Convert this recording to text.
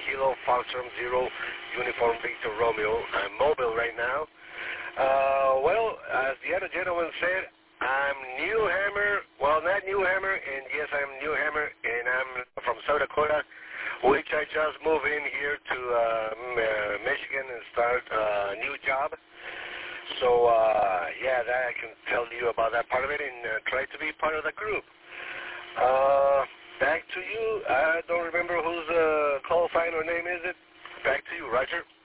Kilo Foxtrot 0 Uniform Victor Romeo. I'm mobile right now. Well, as the other gentleman said, I'm New Hammer. Well, not New Hammer, and yes, I'm New Hammer, and I'm from South Dakota, which I just moved in here to Michigan and start a new job. So, yeah, that I can tell you about that part of it and try to be part of the group. Back to you. I don't remember whose call sign or name is it. Back to you, Roger.